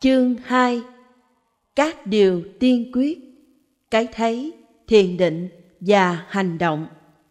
Chương 2. Các điều tiên quyết, cái thấy, thiền định và hành động.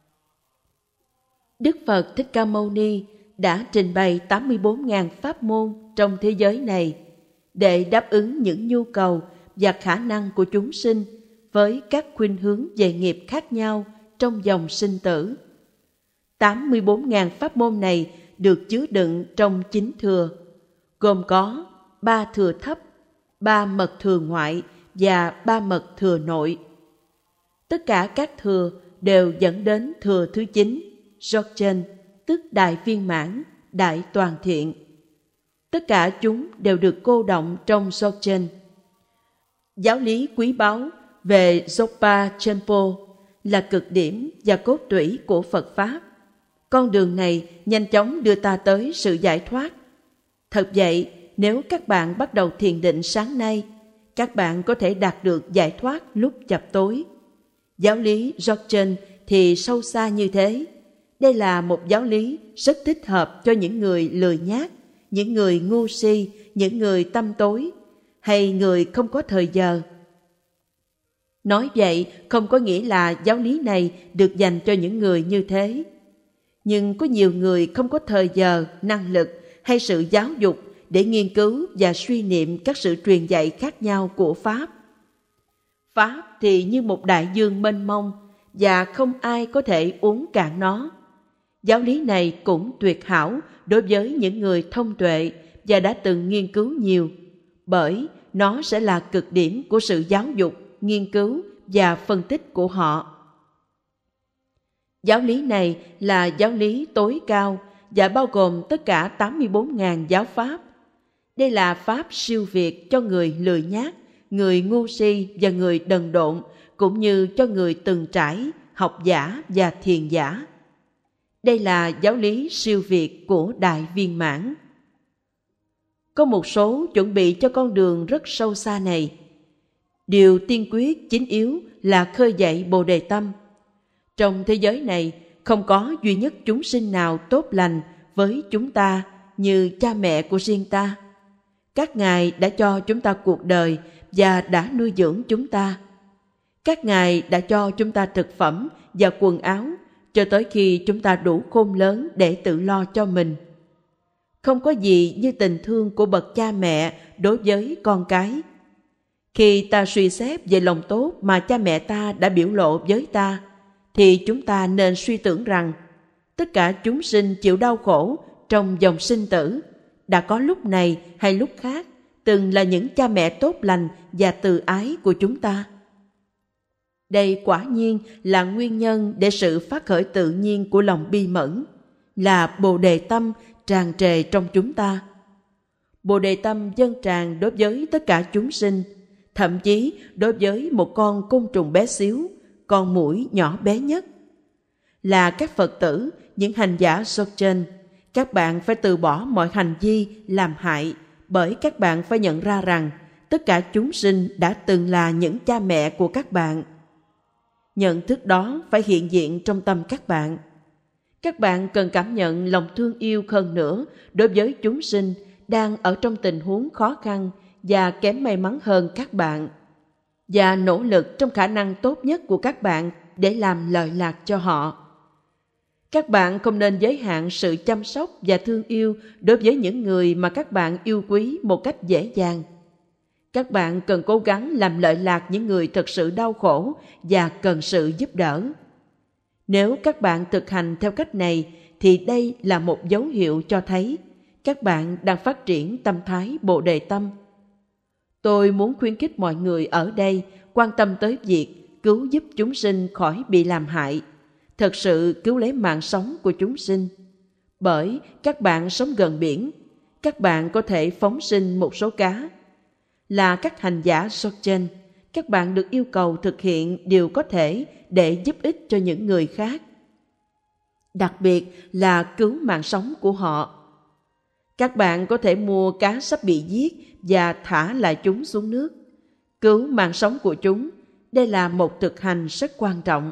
Đức Phật Thích Ca Mâu Ni đã trình bày 84.000 pháp môn trong thế giới này để đáp ứng những nhu cầu và khả năng của chúng sinh với các khuynh hướng về nghiệp khác nhau trong dòng sinh tử. 84.000 pháp môn này được chứa đựng trong 9 thừa, gồm có 3 thừa thấp, 3 mật thừa ngoại và 3 mật thừa nội. Tất cả các thừa đều dẫn đến thừa thứ 9, Dzogchen, tức đại viên mãn, đại toàn thiện. Tất cả chúng đều được cô đọng trong Dzogchen. Giáo lý quý báu về Dzogpa Chenpo là cực điểm và cốt tủy của Phật Pháp. Con đường này nhanh chóng đưa ta tới sự giải thoát. Thật vậy, nếu các bạn bắt đầu thiền định sáng nay, các bạn có thể đạt được giải thoát lúc chập tối. Giáo lý Dzogchen thì sâu xa như thế. Đây là một giáo lý rất thích hợp cho những người lười nhác, những người ngu si, những người tâm tối, hay người không có thời giờ. Nói vậy không có nghĩa là giáo lý này được dành cho những người như thế. Nhưng có nhiều người không có thời giờ, năng lực hay sự giáo dục để nghiên cứu và suy niệm các sự truyền dạy khác nhau của Pháp. Pháp thì như một đại dương mênh mông và không ai có thể uống cạn nó. Giáo lý này cũng tuyệt hảo đối với những người thông tuệ và đã từng nghiên cứu nhiều, bởi nó sẽ là cực điểm của sự giáo dục, nghiên cứu và phân tích của họ. Giáo lý này là giáo lý tối cao và bao gồm tất cả 84.000 giáo pháp. Đây là pháp siêu việt cho người lười nhác, người ngu si và người đần độn, cũng như cho người từng trải, học giả và thiền giả. Đây là giáo lý siêu việt của đại viên mãn. Có một số chuẩn bị cho con đường rất sâu xa này. Điều tiên quyết chính yếu là khơi dậy Bồ Đề tâm. Trong thế giới này không có duy nhất chúng sinh nào tốt lành với chúng ta như cha mẹ của riêng ta. Các ngài đã cho chúng ta cuộc đời và đã nuôi dưỡng chúng ta. Các ngài đã cho chúng ta thực phẩm và quần áo cho tới khi chúng ta đủ khôn lớn để tự lo cho mình. Không có gì như tình thương của bậc cha mẹ đối với con cái. Khi ta suy xét về lòng tốt mà cha mẹ ta đã biểu lộ với ta, thì chúng ta nên suy tưởng rằng tất cả chúng sinh chịu đau khổ trong dòng sinh tử đã có lúc này hay lúc khác từng là những cha mẹ tốt lành và từ ái của chúng ta. Đây quả nhiên là nguyên nhân để sự phát khởi tự nhiên của lòng bi mẫn, là Bồ Đề tâm tràn trề trong chúng ta. Bồ Đề tâm dâng tràn đối với tất cả chúng sinh, thậm chí đối với một con côn trùng bé xíu, con muỗi nhỏ bé nhất. Là các Phật tử, những hành giả Dzogchen, các bạn phải từ bỏ mọi hành vi làm hại, bởi các bạn phải nhận ra rằng tất cả chúng sinh đã từng là những cha mẹ của các bạn. Nhận thức đó phải hiện diện trong tâm các bạn. Các bạn cần cảm nhận lòng thương yêu hơn nữa đối với chúng sinh đang ở trong tình huống khó khăn và kém may mắn hơn các bạn, và nỗ lực trong khả năng tốt nhất của các bạn để làm lợi lạc cho họ. Các bạn không nên giới hạn sự chăm sóc và thương yêu đối với những người mà các bạn yêu quý một cách dễ dàng. Các bạn cần cố gắng làm lợi lạc những người thật sự đau khổ và cần sự giúp đỡ. Nếu các bạn thực hành theo cách này, thì đây là một dấu hiệu cho thấy các bạn đang phát triển tâm thái Bồ Đề tâm. Tôi muốn khuyến khích mọi người ở đây quan tâm tới việc cứu giúp chúng sinh khỏi bị làm hại, thật sự cứu lấy mạng sống của chúng sinh. Bởi các bạn sống gần biển, các bạn có thể phóng sinh một số cá. Là các hành giả Dzogchen, các bạn được yêu cầu thực hiện điều có thể để giúp ích cho những người khác, đặc biệt là cứu mạng sống của họ. Các bạn có thể mua cá sắp bị giết và thả lại chúng xuống nước, cứu mạng sống của chúng. Đây là một thực hành rất quan trọng.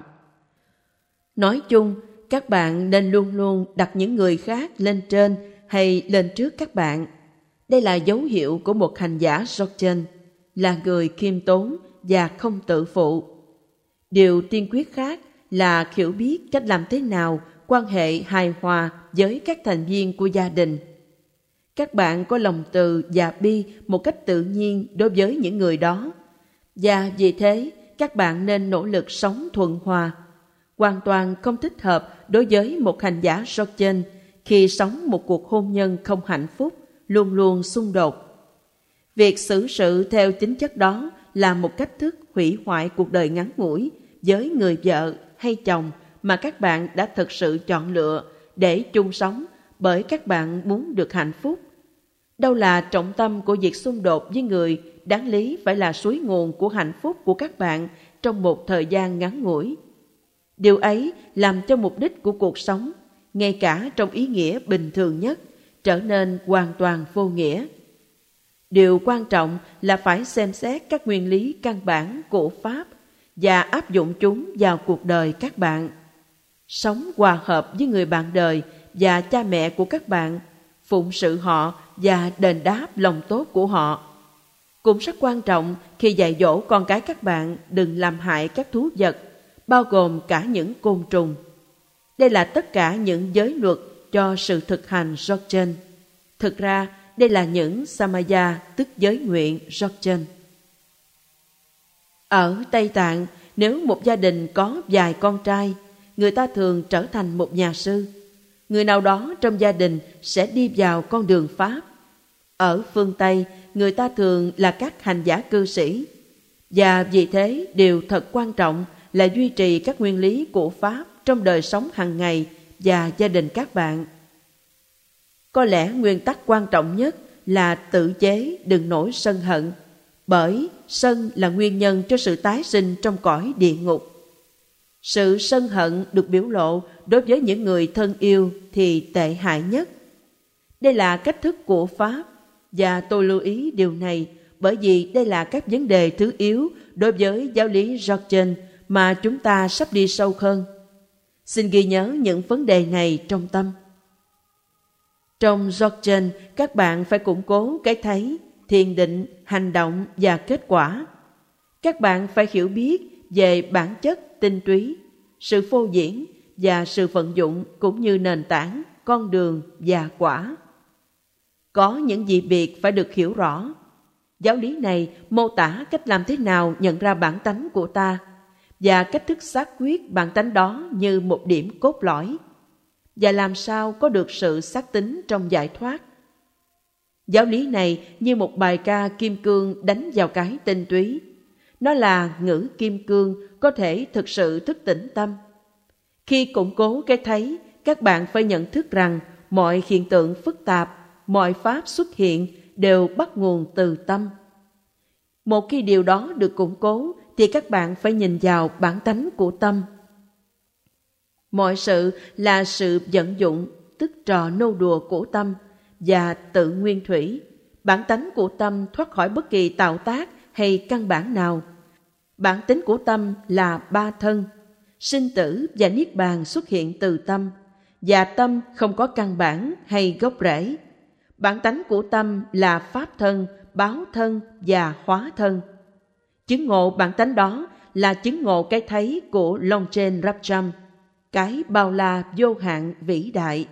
Nói chung, các bạn nên luôn luôn đặt những người khác lên trên hay lên trước các bạn. Đây là dấu hiệu của một hành giả Dzogchen, là người khiêm tốn và không tự phụ. Điều tiên quyết khác là hiểu biết cách làm thế nào quan hệ hài hòa với các thành viên của gia đình. Các bạn có lòng từ và bi một cách tự nhiên đối với những người đó, và vì thế các bạn nên nỗ lực sống thuận hòa. Hoàn toàn không thích hợp đối với một hành giả Dzogchen khi sống một cuộc hôn nhân không hạnh phúc, luôn luôn xung đột. Việc xử sự theo tính chất đó là một cách thức hủy hoại cuộc đời ngắn ngủi với người vợ hay chồng mà các bạn đã thực sự chọn lựa để chung sống bởi các bạn muốn được hạnh phúc. Đâu là trọng tâm của việc xung đột với người đáng lý phải là suối nguồn của hạnh phúc của các bạn trong một thời gian ngắn ngủi. Điều ấy làm cho mục đích của cuộc sống, ngay cả trong ý nghĩa bình thường nhất, trở nên hoàn toàn vô nghĩa. Điều quan trọng là phải xem xét các nguyên lý căn bản của Pháp và áp dụng chúng vào cuộc đời các bạn. Sống hòa hợp với người bạn đời và cha mẹ của các bạn, phụng sự họ và đền đáp lòng tốt của họ. Cũng rất quan trọng khi dạy dỗ con cái các bạn đừng làm hại các thú vật, bao gồm cả những côn trùng. Đây là tất cả những giới luật cho sự thực hành Dzogchen. Thực ra, đây là những Samaya, tức giới nguyện Dzogchen. Ở Tây Tạng, nếu một gia đình có vài con trai, người ta thường trở thành một nhà sư. Người nào đó trong gia đình sẽ đi vào con đường Pháp. Ở phương Tây, người ta thường là các hành giả cư sĩ. Và vì thế, điều thật quan trọng là duy trì các nguyên lý của Pháp trong đời sống hàng ngày và gia đình các bạn. Có lẽ nguyên tắc quan trọng nhất là tự chế đừng nổi sân hận, bởi sân là nguyên nhân cho sự tái sinh trong cõi địa ngục. Sự sân hận được biểu lộ đối với những người thân yêu thì tệ hại nhất. Đây là cách thức của Pháp, và tôi lưu ý điều này bởi vì đây là các vấn đề thứ yếu đối với giáo lý Dzogchen mà chúng ta sắp đi sâu hơn. Xin ghi nhớ những vấn đề này trong tâm. Trong Dzogchen, các bạn phải củng cố cái thấy, thiền định, hành động và kết quả. Các bạn phải hiểu biết về bản chất tinh túy, sự phô diễn và sự vận dụng cũng như nền tảng, con đường và quả. Có những dị biệt phải được hiểu rõ. Giáo lý này mô tả cách làm thế nào nhận ra bản tánh của ta và cách thức xác quyết bản tánh đó như một điểm cốt lõi, và làm sao có được sự xác tín trong giải thoát. Giáo lý này như một bài ca kim cương đánh vào cái tinh túy. Nó là ngữ kim cương có thể thực sự thức tỉnh tâm. Khi củng cố cái thấy, các bạn phải nhận thức rằng mọi hiện tượng phức tạp, mọi pháp xuất hiện đều bắt nguồn từ tâm. Một khi điều đó được củng cố thì các bạn phải nhìn vào bản tánh của tâm. Mọi sự là sự vận dụng, tức trò nô đùa của tâm và tự nguyên thủy. Bản tánh của tâm thoát khỏi bất kỳ tạo tác hay căn bản nào. Bản tính của tâm là ba thân. Sinh tử và niết bàn xuất hiện từ tâm, và tâm không có căn bản hay gốc rễ. Bản tánh của tâm là pháp thân, báo thân và hóa thân. Chứng ngộ bản tánh đó là chứng ngộ cái thấy của Longchen Rabjam, cái bao la vô hạn vĩ đại.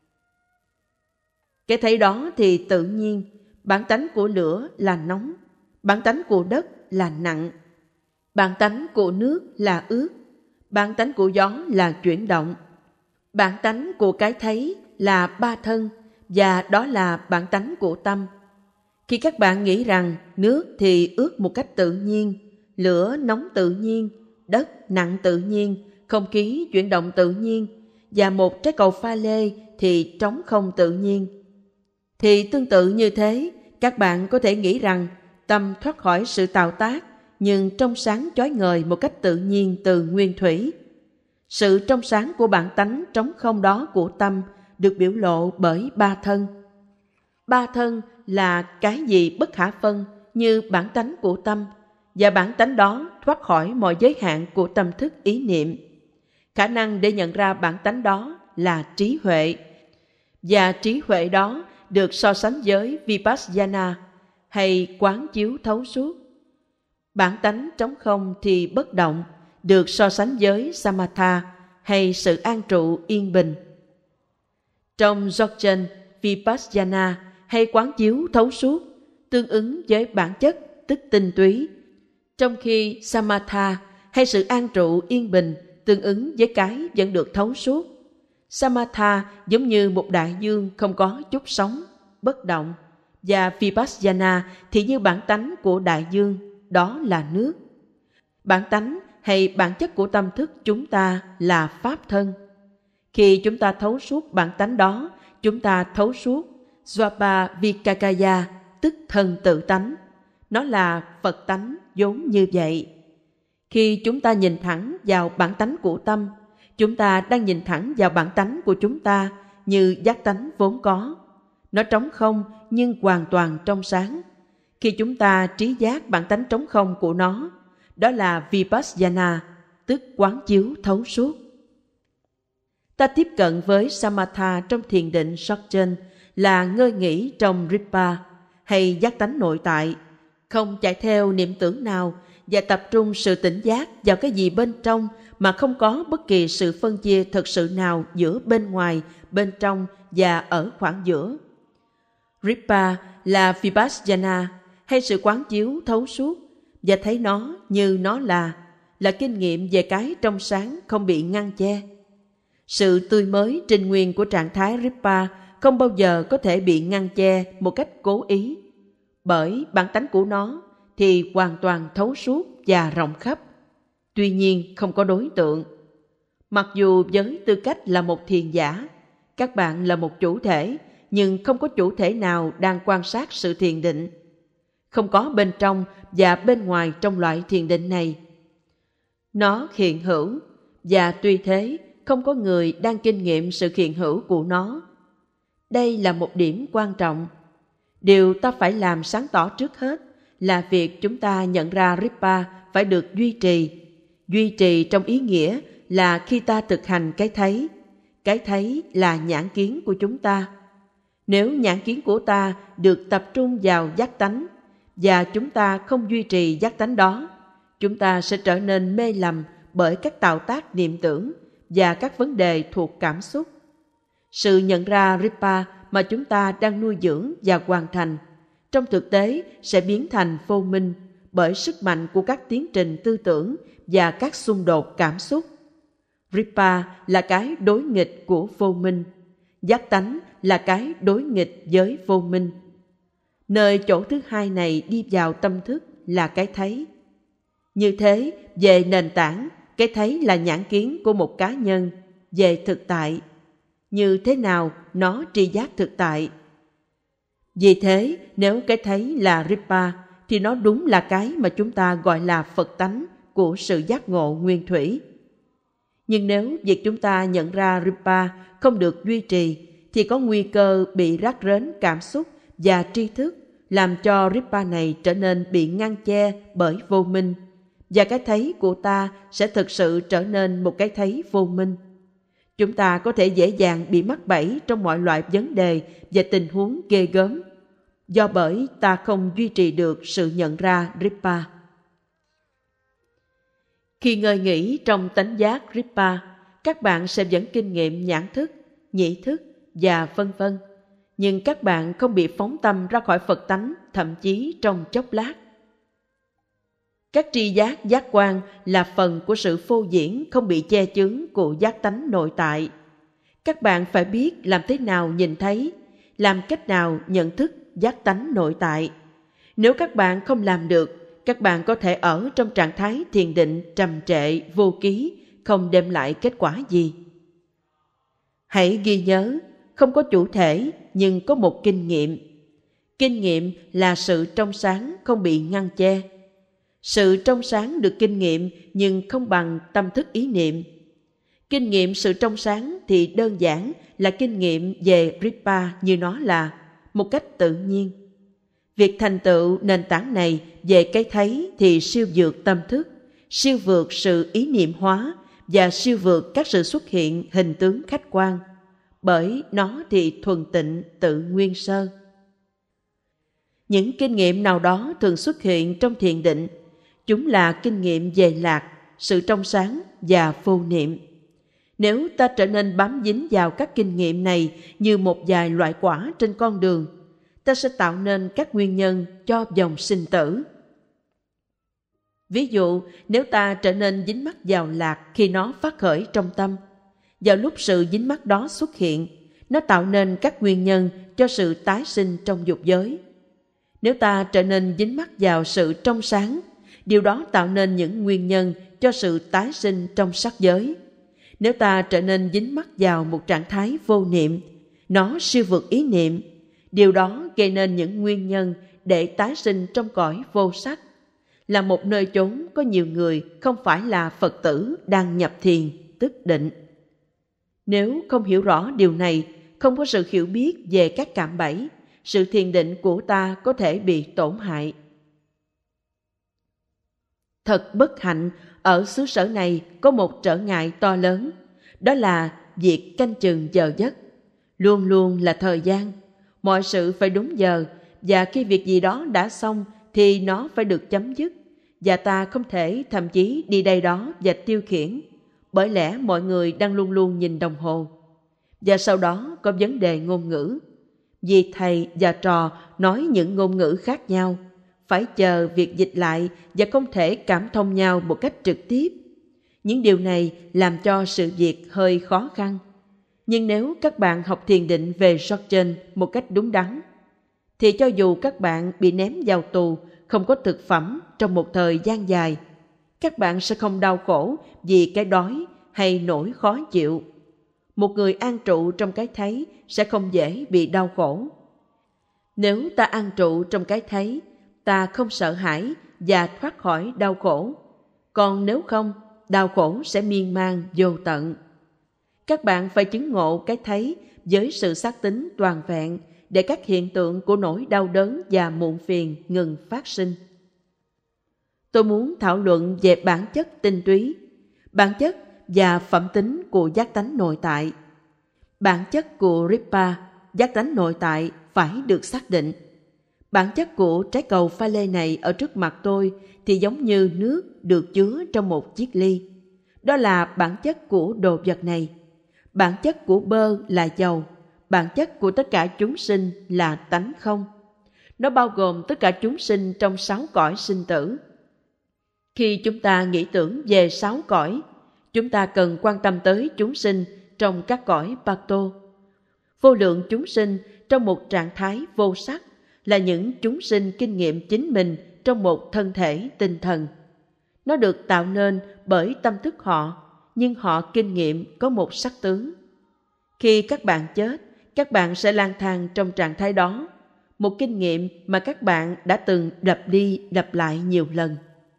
Cái thấy đó thì tự nhiên, bản tánh của lửa là nóng, bản tánh của đất là nặng, bản tánh của nước là ướt, bản tánh của gió là chuyển động. Bản tánh của cái thấy là ba thân, và đó là bản tánh của tâm. Khi các bạn nghĩ rằng nước thì ướt một cách tự nhiên, lửa nóng tự nhiên, đất nặng tự nhiên, không khí chuyển động tự nhiên, và một trái cầu pha lê thì trống không tự nhiên, thì tương tự như thế, các bạn có thể nghĩ rằng tâm thoát khỏi sự tạo tác, nhưng trong sáng chói ngời một cách tự nhiên từ nguyên thủy. Sự trong sáng của bản tánh trống không đó của tâm được biểu lộ bởi ba thân. Ba thân là cái gì bất khả phân như bản tánh của tâm, và bản tánh đó thoát khỏi mọi giới hạn của tâm thức ý niệm. Khả năng để nhận ra bản tánh đó là trí huệ, và trí huệ đó được so sánh với Vipassana hay quán chiếu thấu suốt. Bản tánh trống không thì bất động, được so sánh với Samatha hay sự an trụ yên bình. Trong Dzogchen, Vipassana hay quán chiếu thấu suốt tương ứng với bản chất tức tinh túy, trong khi Samatha hay sự an trụ yên bình tương ứng với cái vẫn được thấu suốt. Samatha giống như một đại dương không có chút sóng, bất động, và Vipassana thì như bản tánh của đại dương, đó là nước. Bản tánh hay bản chất của tâm thức chúng ta là pháp thân. Khi chúng ta thấu suốt bản tánh đó, chúng ta thấu suốt Svabhavikakaya, tức thân tự tánh. Nó là Phật tánh vốn như vậy. Khi chúng ta nhìn thẳng vào bản tánh của tâm, chúng ta đang nhìn thẳng vào bản tánh của chúng ta như giác tánh vốn có. Nó trống không nhưng hoàn toàn trong sáng. Khi chúng ta trí giác bản tánh trống không của nó, đó là Vipassana, tức quán chiếu thấu suốt. Ta tiếp cận với Samatha trong thiền định Dzogchen là ngơi nghỉ trong Ripa hay giác tánh nội tại, không chạy theo niệm tưởng nào và tập trung sự tỉnh giác vào cái gì bên trong mà không có bất kỳ sự phân chia thực sự nào giữa bên ngoài, bên trong và ở khoảng giữa. Ripa là Vipassana hay sự quán chiếu thấu suốt và thấy nó như nó là kinh nghiệm về cái trong sáng không bị ngăn che. Sự tươi mới trinh nguyên của trạng thái Ripa không bao giờ có thể bị ngăn che một cách cố ý, bởi bản tánh của nó thì hoàn toàn thấu suốt và rộng khắp. Tuy nhiên không có đối tượng. Mặc dù với tư cách là một thiền giả, các bạn là một chủ thể, nhưng không có chủ thể nào đang quan sát sự thiền định. Không có bên trong và bên ngoài trong loại thiền định này. Nó hiện hữu, và tuy thế không có người đang kinh nghiệm sự hiện hữu của nó. Đây là một điểm quan trọng. Điều ta phải làm sáng tỏ trước hết là việc chúng ta nhận ra Ripa phải được duy trì. Duy trì trong ý nghĩa là khi ta thực hành cái thấy là nhãn kiến của chúng ta. Nếu nhãn kiến của ta được tập trung vào giác tánh và chúng ta không duy trì giác tánh đó, chúng ta sẽ trở nên mê lầm bởi các tạo tác niệm tưởng và các vấn đề thuộc cảm xúc. Sự nhận ra Ripa mà chúng ta đang nuôi dưỡng và hoàn thành, trong thực tế sẽ biến thành vô minh bởi sức mạnh của các tiến trình tư tưởng và các xung đột cảm xúc. Ripa là cái đối nghịch của vô minh. Giác tánh là cái đối nghịch với vô minh. Nơi chỗ thứ hai này đi vào tâm thức là cái thấy. Như thế, về nền tảng, cái thấy là nhãn kiến của một cá nhân về thực tại. Như thế nào nó tri giác thực tại? Vì thế, nếu cái thấy là Ripa, thì nó đúng là cái mà chúng ta gọi là Phật tánh của sự giác ngộ nguyên thủy. Nhưng nếu việc chúng ta nhận ra Ripa không được duy trì, thì có nguy cơ bị rác rến cảm xúc và tri thức, làm cho Ripa này trở nên bị ngăn che bởi vô minh, và cái thấy của ta sẽ thực sự trở nên một cái thấy vô minh. Chúng ta có thể dễ dàng bị mắc bẫy trong mọi loại vấn đề và tình huống ghê gớm, do bởi ta không duy trì được sự nhận ra Ripa. Khi ngơi nghỉ trong tánh giác Ripa, các bạn sẽ vẫn kinh nghiệm nhãn thức, nhĩ thức và vân vân, nhưng các bạn không bị phóng tâm ra khỏi Phật tánh, thậm chí trong chốc lát. Các tri giác, giác quan là phần của sự phô diễn không bị che chướng của giác tánh nội tại. Các bạn phải biết làm thế nào nhìn thấy, làm cách nào nhận thức giác tánh nội tại. Nếu các bạn không làm được, các bạn có thể ở trong trạng thái thiền định trầm trệ, vô ký, không đem lại kết quả gì. Hãy ghi nhớ, không có chủ thể nhưng có một kinh nghiệm. Kinh nghiệm là sự trong sáng không bị ngăn che. Sự trong sáng được kinh nghiệm nhưng không bằng tâm thức ý niệm. Kinh nghiệm sự trong sáng thì đơn giản là kinh nghiệm về Ripa như nó là, một cách tự nhiên. Việc thành tựu nền tảng này về cái thấy thì siêu vượt tâm thức, siêu vượt sự ý niệm hóa và siêu vượt các sự xuất hiện hình tướng khách quan. bởi nó thì thuần tịnh tự nguyên sơ. Những kinh nghiệm nào đó thường xuất hiện trong thiền định. Chúng là kinh nghiệm về lạc, sự trong sáng và vô niệm. Nếu ta trở nên bám dính vào các kinh nghiệm này như một vài loại quả trên con đường, ta sẽ tạo nên các nguyên nhân cho dòng sinh tử. Ví dụ, nếu ta trở nên dính mắc vào lạc khi nó phát khởi trong tâm, vào lúc sự dính mắc đó xuất hiện, nó tạo nên các nguyên nhân cho sự tái sinh trong dục giới. Nếu ta trở nên dính mắc vào sự trong sáng, điều đó tạo nên những nguyên nhân cho sự tái sinh trong sắc giới. Nếu ta trở nên dính mắc vào một trạng thái vô niệm, nó siêu vượt ý niệm, điều đó gây nên những nguyên nhân để tái sinh trong cõi vô sắc, là một nơi chốn có nhiều người không phải là Phật tử đang nhập thiền, tức định. Nếu không hiểu rõ điều này, không có sự hiểu biết về các cạm bẫy, sự thiền định của ta có thể bị tổn hại. Thật bất hạnh, ở xứ sở này có một trở ngại to lớn, đó là việc canh chừng giờ giấc. Luôn luôn là thời gian, mọi sự phải đúng giờ, và khi việc gì đó đã xong thì nó phải được chấm dứt, và ta không thể thậm chí đi đây đó và tiêu khiển, bởi lẽ mọi người đang luôn luôn nhìn đồng hồ. Và sau đó có vấn đề ngôn ngữ. Vì thầy và trò nói những ngôn ngữ khác nhau, phải chờ việc dịch lại và không thể cảm thông nhau một cách trực tiếp. Những điều này làm cho sự việc hơi khó khăn. Nhưng nếu các bạn học thiền định về Dzogchen một cách đúng đắn, thì cho dù các bạn bị ném vào tù, không có thực phẩm trong một thời gian dài, các bạn sẽ không đau khổ vì cái đói hay nỗi khó chịu. Một người an trụ trong cái thấy sẽ không dễ bị đau khổ. Nếu ta an trụ trong cái thấy, ta không sợ hãi và thoát khỏi đau khổ. Còn nếu không, đau khổ sẽ miên man vô tận. Các bạn phải chứng ngộ cái thấy với sự xác tín toàn vẹn để các hiện tượng của nỗi đau đớn và muộn phiền ngừng phát sinh. Tôi muốn thảo luận về bản chất tinh túy, bản chất và phẩm tính của giác tánh nội tại. Bản chất của Ripa, giác tánh nội tại, phải được xác định. Bản chất của trái cầu pha lê này ở trước mặt tôi thì giống như nước được chứa trong một chiếc ly. Đó là bản chất của đồ vật này. Bản chất của bơ là dầu. Bản chất của tất cả chúng sinh là tánh không. Nó bao gồm tất cả chúng sinh trong 6 cõi sinh tử. Khi chúng ta nghĩ tưởng về 6 cõi, chúng ta cần quan tâm tới chúng sinh trong các cõi Bhakto. Vô lượng chúng sinh trong một trạng thái vô sắc là những chúng sinh kinh nghiệm chính mình trong một thân thể tinh thần. Nó được tạo nên bởi tâm thức họ, nhưng họ kinh nghiệm có một sắc tướng. Khi các bạn chết, các bạn sẽ lang thang trong trạng thái đó, một kinh nghiệm mà các bạn đã từng lặp đi lặp lại nhiều lần.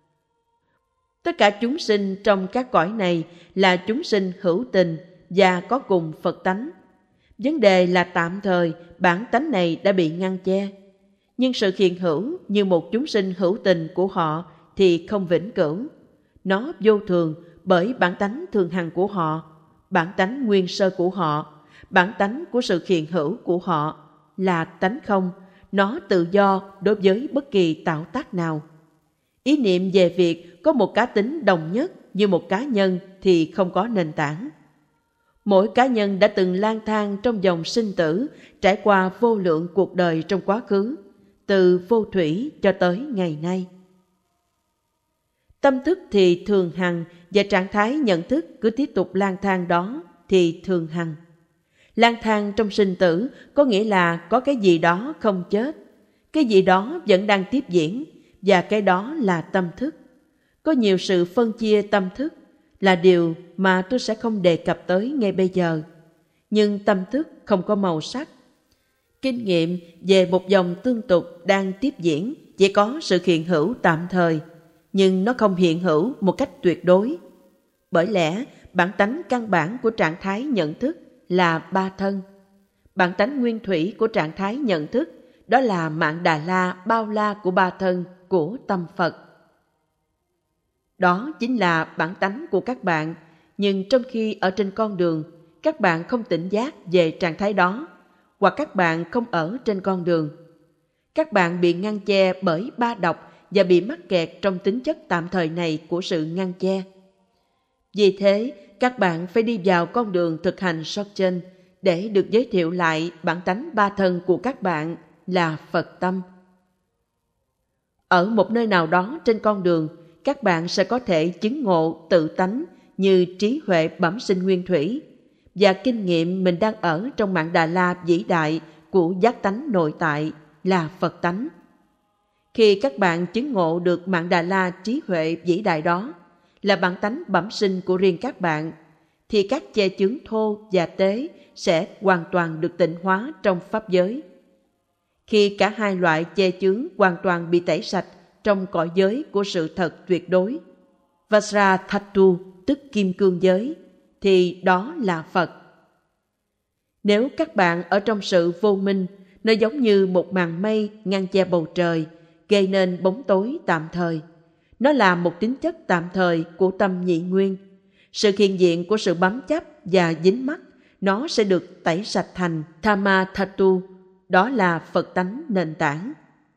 Tất cả chúng sinh trong các cõi này là chúng sinh hữu tình và có cùng Phật tánh. Vấn đề là tạm thời bản tánh này đã bị ngăn che, nhưng sự hiện hữu như một chúng sinh hữu tình của họ thì không vĩnh cửu. Nó vô thường bởi bản tánh thường hằng của họ, bản tánh nguyên sơ của họ, bản tánh của sự hiện hữu của họ là tánh không. Nó tự do đối với bất kỳ tạo tác nào. Ý niệm về việc có một cá tính đồng nhất như một cá nhân thì không có nền tảng. Mỗi cá nhân đã từng lang thang trong dòng sinh tử, trải qua vô lượng cuộc đời trong quá khứ, từ vô thủy cho tới ngày nay. Tâm thức thì thường hằng và trạng thái nhận thức cứ tiếp tục lang thang đó thì thường hằng. Lang thang trong sinh tử có nghĩa là có cái gì đó không chết, cái gì đó vẫn đang tiếp diễn, và cái đó là tâm thức. Có nhiều sự phân chia tâm thức là điều mà tôi sẽ không đề cập tới ngay bây giờ. Nhưng tâm thức không có màu sắc. Kinh nghiệm về một dòng tương tục đang tiếp diễn chỉ có sự hiện hữu tạm thời, nhưng nó không hiện hữu một cách tuyệt đối. Bởi lẽ bản tánh căn bản của trạng thái nhận thức là ba thân. Bản tánh nguyên thủy của trạng thái nhận thức đó là mạng Đà La bao la của ba thân của tâm Phật. Đó chính là bản tánh của các bạn, nhưng trong khi ở trên con đường, các bạn không tỉnh giác về trạng thái đó, hoặc các bạn không ở trên con đường. Các bạn bị ngăn che bởi ba độc và bị mắc kẹt trong tính chất tạm thời này của sự ngăn che. Vì thế, các bạn phải đi vào con đường thực hành Dzogchen để được giới thiệu lại bản tánh ba thân của các bạn là Phật tâm. Ở một nơi nào đó trên con đường, các bạn sẽ có thể chứng ngộ tự tánh như trí huệ bẩm sinh nguyên thủy và kinh nghiệm mình đang ở trong mạng Đà La vĩ đại của giác tánh nội tại là Phật tánh. Khi các bạn chứng ngộ được mạng Đà La trí huệ vĩ đại đó là bản tánh bẩm sinh của riêng các bạn, thì các che chướng thô và tế sẽ hoàn toàn được tịnh hóa trong pháp giới. Khi cả hai loại che chướng hoàn toàn bị tẩy sạch trong cõi giới của sự thật tuyệt đối, Vajrathatu tức kim cương giới, thì đó là Phật. Nếu các bạn ở trong sự vô minh, nó giống như một màn mây ngăn che bầu trời, gây nên bóng tối tạm thời. Nó là một tính chất tạm thời của tâm nhị nguyên. Sự hiện diện của sự bám chấp và dính mắc, nó sẽ được tẩy sạch thành Thammathatu, đó là Phật tánh nền tảng.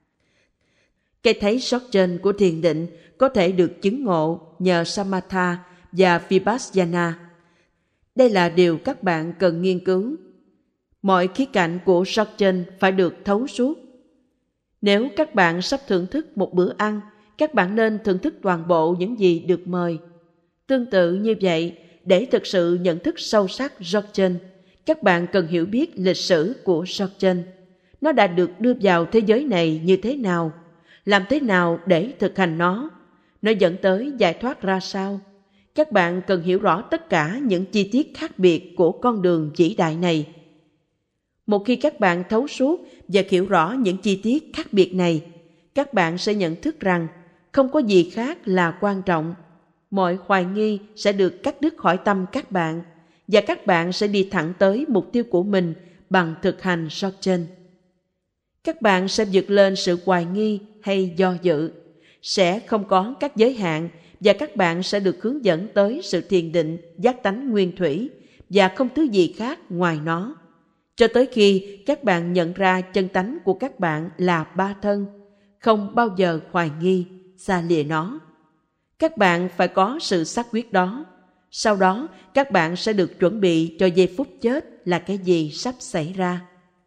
Cái thấy Dzogchen của thiền định có thể được chứng ngộ nhờ Samatha và Vipassana. Đây là điều các bạn cần nghiên cứu. Mọi khía cạnh của Dzogchen phải được thấu suốt. Nếu các bạn sắp thưởng thức một bữa ăn, các bạn nên thưởng thức toàn bộ những gì được mời. Tương tự như vậy, để thực sự nhận thức sâu sắc Dzogchen, các bạn cần hiểu biết lịch sử của Dzogchen. Nó đã được đưa vào thế giới này như thế nào? Làm thế nào để thực hành nó? Nó dẫn tới giải thoát ra sao? Các bạn cần hiểu rõ tất cả những chi tiết khác biệt của con đường vĩ đại này. Một khi các bạn thấu suốt và hiểu rõ những chi tiết khác biệt này, các bạn sẽ nhận thức rằng không có gì khác là quan trọng. Mọi hoài nghi sẽ được cắt đứt khỏi tâm các bạn, và các bạn sẽ đi thẳng tới mục tiêu của mình bằng thực hành Dzogchen. Các bạn sẽ vượt lên sự hoài nghi hay do dự, sẽ không có các giới hạn, và các bạn sẽ được hướng dẫn tới sự thiền định giác tánh nguyên thủy và không thứ gì khác ngoài nó, cho tới khi các bạn nhận ra chân tánh của các bạn là ba thân, không bao giờ hoài nghi, xa lìa nó. Các bạn phải có sự xác quyết đó. Sau đó, các bạn sẽ được chuẩn bị cho giây phút chết là cái gì sắp xảy ra.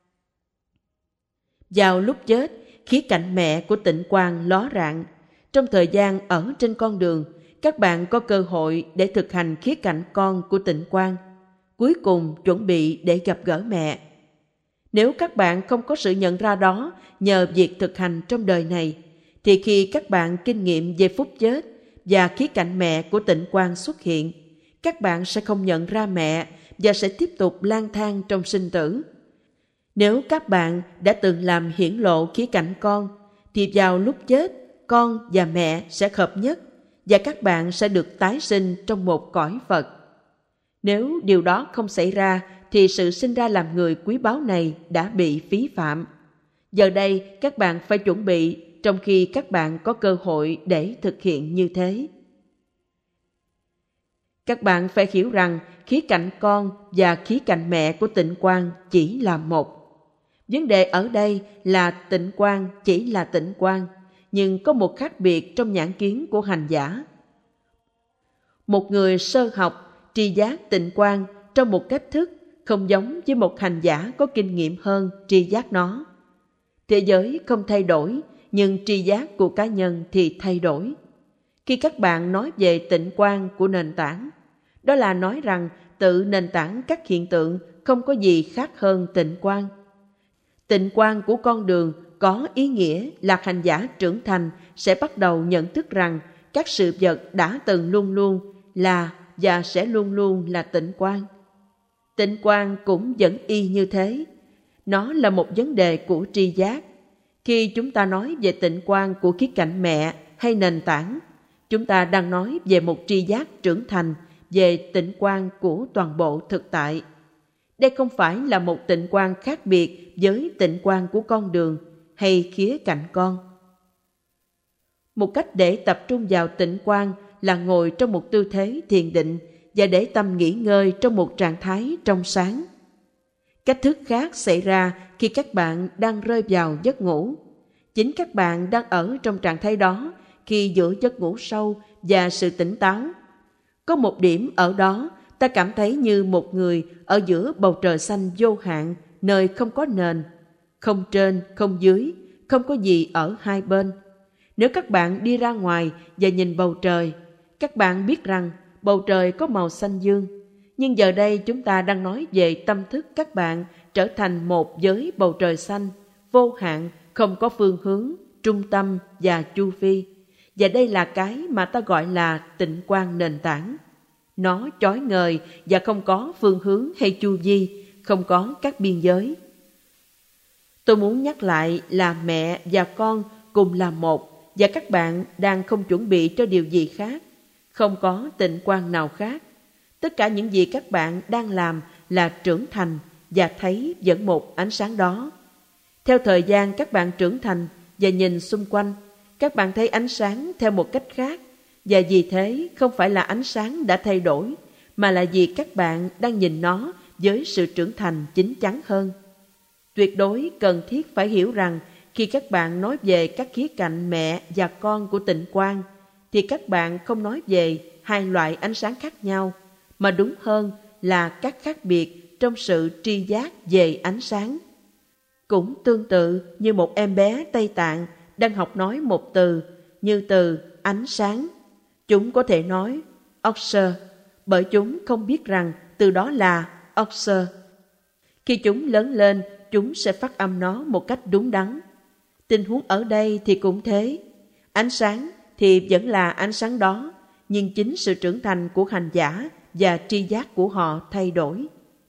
Vào lúc chết, khía cạnh mẹ của tịnh quang ló rạng. Trong thời gian ở trên con đường, các bạn có cơ hội để thực hành khía cạnh con của tịnh quang, cuối cùng chuẩn bị để gặp gỡ mẹ. Nếu các bạn không có sự nhận ra đó nhờ việc thực hành trong đời này, thì khi các bạn kinh nghiệm giây phút chết và khía cạnh mẹ của tịnh quang xuất hiện, các bạn sẽ không nhận ra mẹ và sẽ tiếp tục lang thang trong sinh tử. Nếu các bạn đã từng làm hiển lộ khía cạnh con, thì vào lúc chết, con và mẹ sẽ hợp nhất và các bạn sẽ được tái sinh trong một cõi Phật. Nếu điều đó không xảy ra, thì sự sinh ra làm người quý báu này đã bị phí phạm. Giờ đây, các bạn phải chuẩn bị trong khi các bạn có cơ hội để thực hiện như thế. Các bạn phải hiểu rằng khía cạnh con và khía cạnh mẹ của tịnh quang chỉ là một. Vấn đề ở đây là tịnh quang chỉ là tịnh quang, nhưng có một khác biệt trong nhãn kiến của hành giả. Một người sơ học tri giác tịnh quang trong một cách thức không giống với một hành giả có kinh nghiệm hơn tri giác nó. Thế giới không thay đổi, nhưng tri giác của cá nhân thì thay đổi. Khi các bạn nói về tịnh quang của nền tảng, đó là nói rằng tự nền tảng các hiện tượng không có gì khác hơn tịnh quang. Tịnh quang của con đường có ý nghĩa là hành giả trưởng thành sẽ bắt đầu nhận thức rằng các sự vật đã từng luôn luôn là và sẽ luôn luôn là tịnh quang. Tịnh quang cũng vẫn y như thế. Nó là một vấn đề của tri giác. Khi chúng ta nói về tịnh quang của khía cạnh mẹ hay nền tảng, chúng ta đang nói về một tri giác trưởng thành về tịnh quang của toàn bộ thực tại. Đây không phải là một tịnh quang khác biệt với tịnh quang của con đường hay khía cạnh con. Một cách để tập trung vào tịnh quang là ngồi trong một tư thế thiền định và để tâm nghỉ ngơi trong một trạng thái trong sáng. Cách thức khác xảy ra khi các bạn đang rơi vào giấc ngủ. Chính các bạn đang ở trong trạng thái đó khi giữa giấc ngủ sâu và sự tỉnh táo. Có một điểm ở đó, ta cảm thấy như một người ở giữa bầu trời xanh vô hạn, nơi không có nền, không trên, không dưới, không có gì ở hai bên. Nếu các bạn đi ra ngoài và nhìn bầu trời, các bạn biết rằng bầu trời có màu xanh dương. Nhưng giờ đây chúng ta đang nói về tâm thức các bạn trở thành một với bầu trời xanh, vô hạn, không có phương hướng, trung tâm và chu vi. Và đây là cái mà ta gọi là tịnh quang nền tảng. Nó chói ngời và không có phương hướng hay chu vi, không có các biên giới. Tôi muốn nhắc lại là mẹ và con cùng là một, và các bạn đang không chuẩn bị cho điều gì khác. Không có tịnh quang nào khác. Tất cả những gì các bạn đang làm là trưởng thành và thấy vẫn một ánh sáng đó. Theo thời gian các bạn trưởng thành và nhìn xung quanh, các bạn thấy ánh sáng theo một cách khác, và vì thế không phải là ánh sáng đã thay đổi, mà là vì các bạn đang nhìn nó với sự trưởng thành chín chắn hơn. Tuyệt đối cần thiết phải hiểu rằng khi các bạn nói về các khía cạnh mẹ và con của tịnh quang, thì các bạn không nói về hai loại ánh sáng khác nhau, mà đúng hơn là các khác biệt trong sự tri giác về ánh sáng. Cũng tương tự như một em bé Tây Tạng đang học nói một từ như từ ánh sáng. Chúng có thể nói oxer, bởi chúng không biết rằng từ đó là oxer. Khi chúng lớn lên, chúng sẽ phát âm nó một cách đúng đắn. Tình huống ở đây thì cũng thế. Ánh sáng thì vẫn là ánh sáng đó, nhưng chính sự trưởng thành của hành giả và tri giác của họ thay đổi.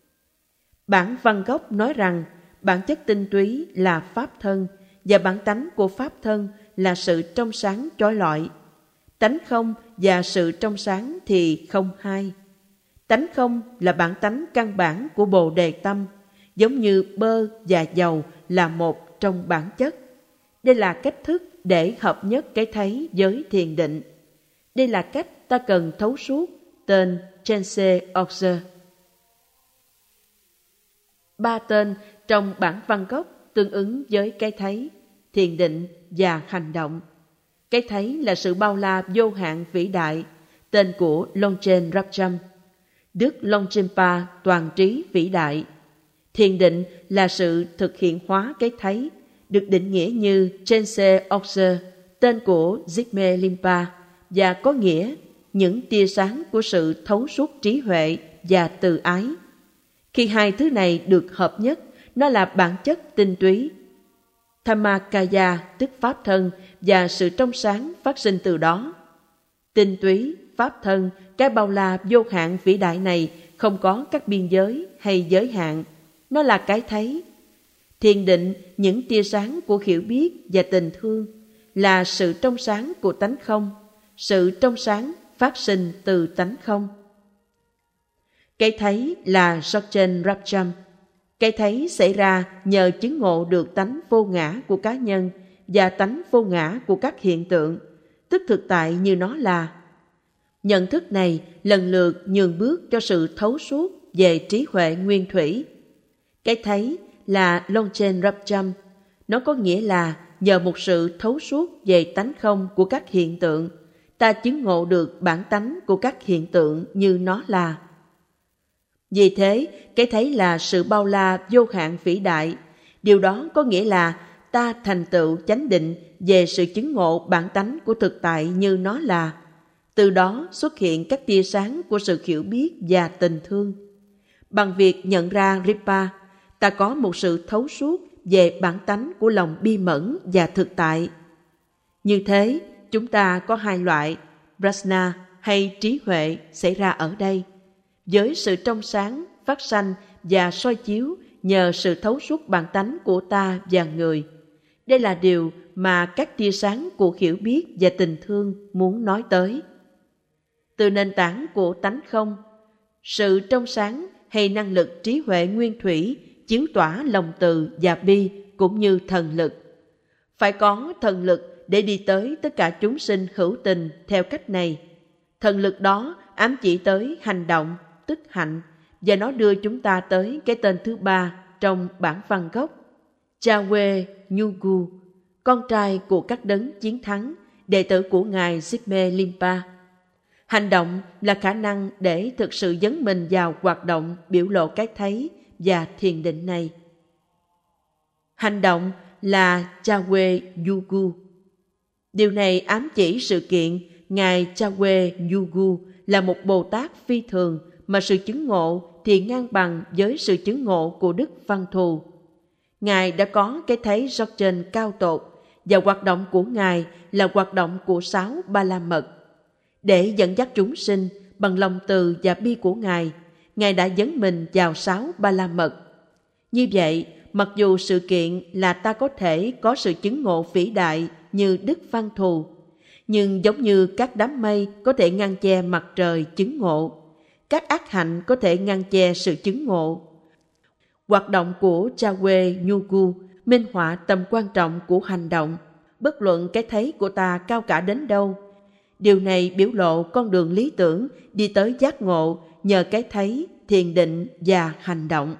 Bản văn gốc nói rằng bản chất tinh túy là pháp thân, và bản tánh của pháp thân là sự trong sáng chói lọi. Tánh không và sự trong sáng thì không hai. Tánh không là bản tánh căn bản của Bồ Đề Tâm, giống như bơ và dầu là một trong bản chất. Đây là cách thức để hợp nhất cái thấy với thiền định. Đây là cách ta cần thấu suốt, tên Chense Oxer. 3 tên trong bản văn gốc tương ứng với cái thấy, thiền định và hành động. Cái thấy là sự bao la vô hạn vĩ đại, tên của Longchen Rabjam. Đức Longchenpa toàn trí vĩ đại. Thiền định là sự thực hiện hóa cái thấy, được định nghĩa như Chense Oxer, tên của Zigme Limpa, và có nghĩa những tia sáng của sự thấu suốt trí huệ và từ ái. Khi hai thứ này được hợp nhất, nó là bản chất tinh túy. Dhammakaya tức pháp thân và sự trong sáng phát sinh từ đó. Tinh túy, pháp thân, cái bao la vô hạn vĩ đại này không có các biên giới hay giới hạn. Nó là cái thấy. Thiền định, những tia sáng của hiểu biết và tình thương, là sự trong sáng của tánh không, sự trong sáng phát sinh từ tánh không. Cái thấy là Longchen Rabjam. Cái thấy xảy ra nhờ chứng ngộ được tánh vô ngã của cá nhân và tánh vô ngã của các hiện tượng, tức thực tại như nó là. Nhận thức này lần lượt nhường bước cho sự thấu suốt về trí huệ nguyên thủy. Cái thấy là Longchen Rabjam. Nó có nghĩa là nhờ một sự thấu suốt về tánh không của các hiện tượng, ta chứng ngộ được bản tánh của các hiện tượng như nó là. Vì thế, cái thấy là sự bao la vô hạn vĩ đại. Điều đó có nghĩa là ta thành tựu chánh định về sự chứng ngộ bản tánh của thực tại như nó là. Từ đó xuất hiện các tia sáng của sự hiểu biết và tình thương. Bằng việc nhận ra Ripa, ta có một sự thấu suốt về bản tánh của lòng bi mẫn và thực tại. Như thế, chúng ta có hai loại, prajna hay trí huệ xảy ra ở đây. Với sự trong sáng, phát sanh và soi chiếu nhờ sự thấu suốt bản tánh của ta và người. Đây là điều mà các tia sáng của hiểu biết và tình thương muốn nói tới. Từ nền tảng của tánh không, sự trong sáng hay năng lực trí huệ nguyên thủy chiếu tỏa lòng từ và bi cũng như thần lực. Phải có thần lực để đi tới tất cả chúng sinh hữu tình theo cách này. Thần lực đó ám chỉ tới hành động, tức hạnh, và nó đưa chúng ta tới cái tên thứ ba trong bản văn gốc, Yahweh Nyugu, con trai của các đấng chiến thắng, đệ tử của Ngài Zigme Limpa. Hành động là khả năng để thực sự dấn mình vào hoạt động biểu lộ cái thấy và thiền định này. Hành động là Yahweh Yugu. Điều này ám chỉ sự kiện Ngài Yahweh Yugu là một Bồ Tát phi thường mà sự chứng ngộ thì ngang bằng với sự chứng ngộ của Đức Văn Thù. Ngài đã có cái thấy Dzogchen cao tột và hoạt động của Ngài là hoạt động của 6 Ba La Mật. Để dẫn dắt chúng sinh bằng lòng từ và bi của Ngài đã dấn mình vào 6 Ba La Mật. Như vậy, mặc dù sự kiện là ta có thể có sự chứng ngộ vĩ đại như Đức Văn Thù, nhưng giống như các đám mây có thể ngăn che mặt trời chứng ngộ, các ác hạnh có thể ngăn che sự chứng ngộ. Hoạt động của Yahweh Nyugu minh họa tầm quan trọng của hành động, bất luận cái thấy của ta cao cả đến đâu. Điều này biểu lộ con đường lý tưởng đi tới giác ngộ nhờ cái thấy, thiền định và hành động.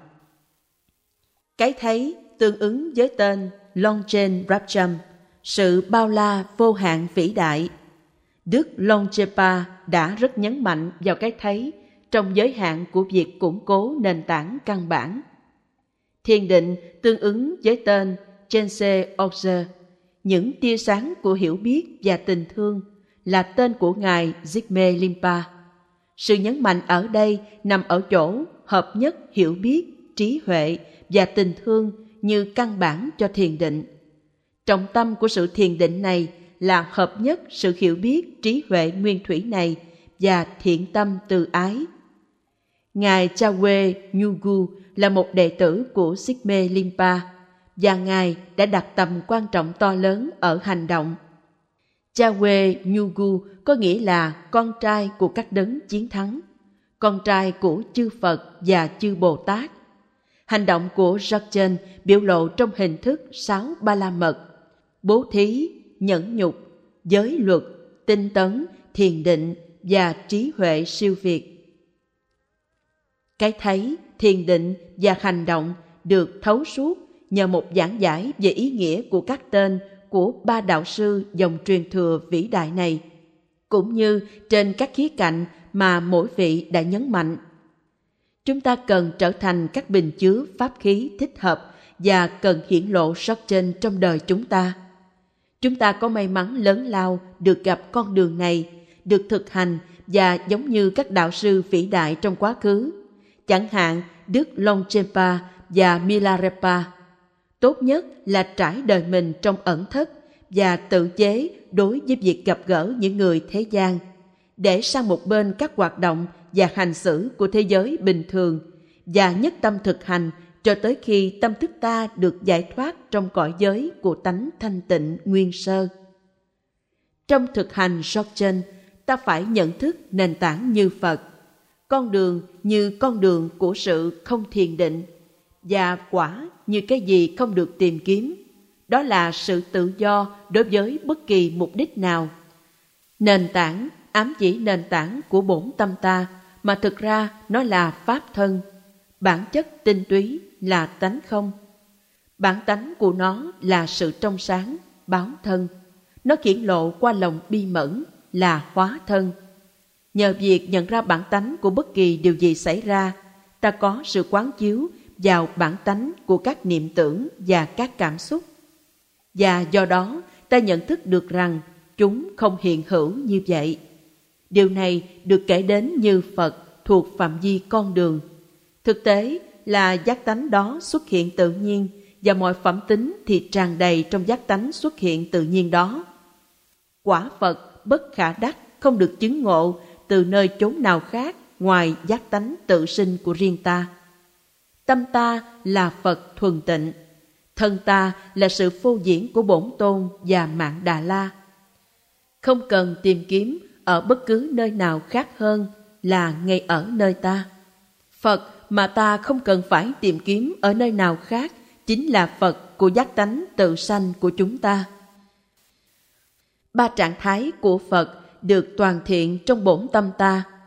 Cái thấy tương ứng với tên Longchen Rabcham, sự bao la vô hạn vĩ đại. Đức Longchepa đã rất nhấn mạnh vào cái thấy trong giới hạn của việc củng cố nền tảng căn bản. Thiền định tương ứng với tên Chense Oxe, những tia sáng của hiểu biết và tình thương, là tên của Ngài Zigme Limpa. Sự nhấn mạnh ở đây nằm ở chỗ hợp nhất hiểu biết, trí huệ và tình thương như căn bản cho thiền định. Trọng tâm của sự thiền định này là hợp nhất sự hiểu biết, trí huệ nguyên thủy này và thiện tâm từ ái. Ngài Yahweh Nyugu là một đệ tử của Zigme Limpa và Ngài đã đặt tầm quan trọng to lớn ở hành động. Yahweh Nyugu có nghĩa là con trai của các đấng chiến thắng, con trai của chư Phật và chư Bồ Tát. Hành động của Dzogchen biểu lộ trong hình thức 6 Ba La Mật: bố thí, nhẫn nhục, giới luật, tinh tấn, thiền định và trí huệ siêu việt. Cái thấy, thiền định và hành động được thấu suốt nhờ một giảng giải về ý nghĩa của các tên của 3 đạo sư dòng truyền thừa vĩ đại này, cũng như trên các khía cạnh mà mỗi vị đã nhấn mạnh. Chúng ta cần trở thành các bình chứa pháp khí thích hợp và cần hiển lộ Dzogchen trong đời chúng ta. Chúng ta có may mắn lớn lao được gặp con đường này, được thực hành và giống như các đạo sư vĩ đại trong quá khứ, chẳng hạn Đức Longchenpa và Milarepa. Tốt nhất là trải đời mình trong ẩn thất và tự chế đối với việc gặp gỡ những người thế gian, để sang một bên các hoạt động và hành xử của thế giới bình thường và nhất tâm thực hành cho tới khi tâm thức ta được giải thoát trong cõi giới của tánh thanh tịnh nguyên sơ. Trong thực hành Dzogchen, ta phải nhận thức nền tảng như Phật, con đường như con đường của sự không thiền định, và quả như cái gì không được tìm kiếm, đó là sự tự do đối với bất kỳ mục đích nào. Nền tảng ám chỉ nền tảng của bổn tâm ta, mà thực ra nó là pháp thân. Bản chất tinh túy là tánh không. Bản tánh của nó là sự trong sáng, báo thân. Nó hiển lộ qua lòng bi mẫn là hóa thân. Nhờ việc nhận ra bản tánh của bất kỳ điều gì xảy ra, ta có sự quán chiếu vào bản tánh của các niệm tưởng và các cảm xúc. Và do đó, ta nhận thức được rằng chúng không hiện hữu như vậy. Điều này được kể đến như Phật thuộc phạm vi con đường. Thực tế là giác tánh đó xuất hiện tự nhiên, và mọi phẩm tính thì tràn đầy trong giác tánh xuất hiện tự nhiên đó. Quả Phật bất khả đắc không được chứng ngộ từ nơi chốn nào khác ngoài giác tánh tự sinh của riêng ta. Tâm ta là Phật thuần tịnh, thân ta là sự phô diễn của Bổn Tôn và Mạng Đà La. Không cần tìm kiếm ở bất cứ nơi nào khác hơn là ngay ở nơi ta. Phật mà ta không cần phải tìm kiếm ở nơi nào khác chính là Phật của giác tánh tự sanh của chúng ta. 3 trạng thái của Phật được toàn thiện trong bổn tâm ta.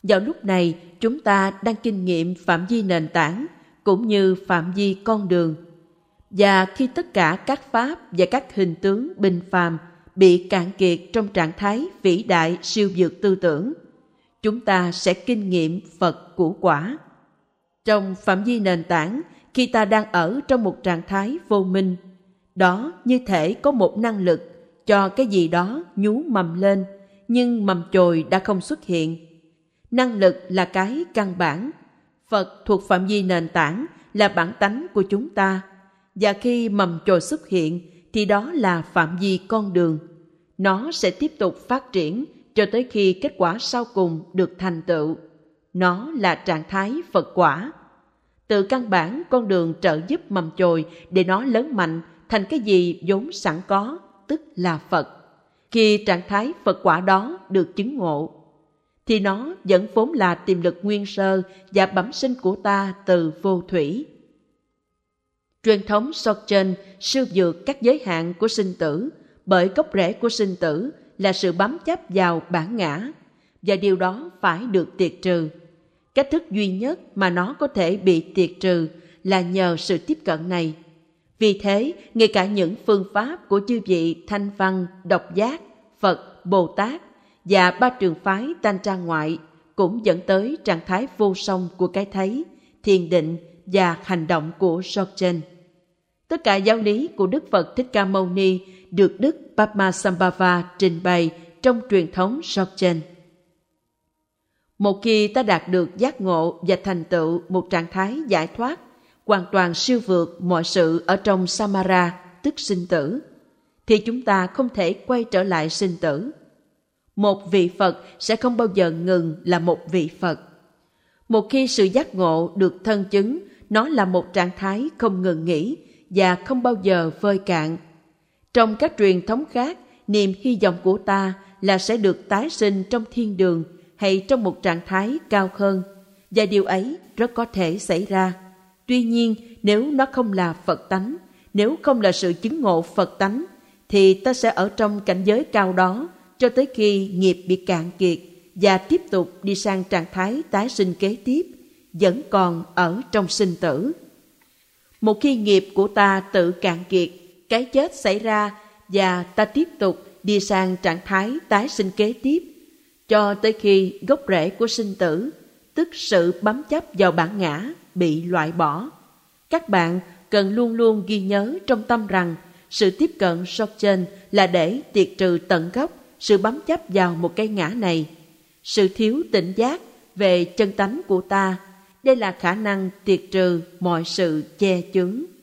Vào lúc này, chúng ta đang kinh nghiệm phạm vi nền tảng cũng như phạm vi con đường. Và khi tất cả các pháp và các hình tướng bình phàm bị cạn kiệt trong trạng thái vĩ đại siêu vượt tư tưởng, chúng ta sẽ kinh nghiệm Phật củ quả. Trong phạm vi nền tảng, khi ta đang ở trong một trạng thái vô minh, đó như thể có một năng lực cho cái gì đó nhú mầm lên, nhưng mầm chồi đã không xuất hiện. Năng lực là cái căn bản. Phật thuộc phạm vi nền tảng là bản tánh của chúng ta. Và khi mầm chồi xuất hiện thì đó là phạm vi con đường. Nó sẽ tiếp tục phát triển cho tới khi kết quả sau cùng được thành tựu. Nó là trạng thái Phật quả. Từ căn bản, con đường trợ giúp mầm chồi để nó lớn mạnh thành cái gì vốn sẵn có, tức là Phật. Khi trạng thái Phật quả đó được chứng ngộ, thì nó vẫn vốn là tiềm lực nguyên sơ và bẩm sinh của ta từ vô thủy. Truyền thống Dzogchen siêu vượt các giới hạn của sinh tử, bởi gốc rễ của sinh tử là sự bám chấp vào bản ngã, và điều đó phải được tiệt trừ. Cách thức duy nhất mà nó có thể bị tiệt trừ là nhờ sự tiếp cận này. Vì thế, ngay cả những phương pháp của chư vị Thanh Văn, Độc Giác, Phật, Bồ Tát và ba trường phái Tantra ngoại cũng dẫn tới trạng thái vô song của cái thấy, thiền định và hành động của Dzogchen. Tất cả giáo lý của Đức Phật Thích Ca Mâu Ni được Đức Padmasambhava trình bày trong truyền thống Dzogchen. Một khi ta đạt được giác ngộ và thành tựu một trạng thái giải thoát, hoàn toàn siêu vượt mọi sự ở trong Samara, tức sinh tử, thì chúng ta không thể quay trở lại sinh tử. Một vị Phật sẽ không bao giờ ngừng là một vị Phật. Một khi sự giác ngộ được thân chứng, nó là một trạng thái không ngừng nghỉ và không bao giờ vơi cạn. Trong các truyền thống khác, niềm hy vọng của ta là sẽ được tái sinh trong thiên đường hay trong một trạng thái cao hơn, và điều ấy rất có thể xảy ra. Tuy nhiên, nếu nó không là Phật tánh, nếu không là sự chứng ngộ Phật tánh, thì ta sẽ ở trong cảnh giới cao đó cho tới khi nghiệp bị cạn kiệt và tiếp tục đi sang trạng thái tái sinh kế tiếp, vẫn còn ở trong sinh tử. Một khi nghiệp của ta tự cạn kiệt, cái chết xảy ra và ta tiếp tục đi sang trạng thái tái sinh kế tiếp, cho tới khi gốc rễ của sinh tử, tức sự bám chấp vào bản ngã, bị loại bỏ. Các bạn cần luôn luôn ghi nhớ trong tâm rằng sự tiếp cận Dzogchen là để tiệt trừ tận gốc sự bám chấp vào một cái ngã này. Sự thiếu tỉnh giác về chân tánh của ta, đây là khả năng tiệt trừ mọi sự che chướng.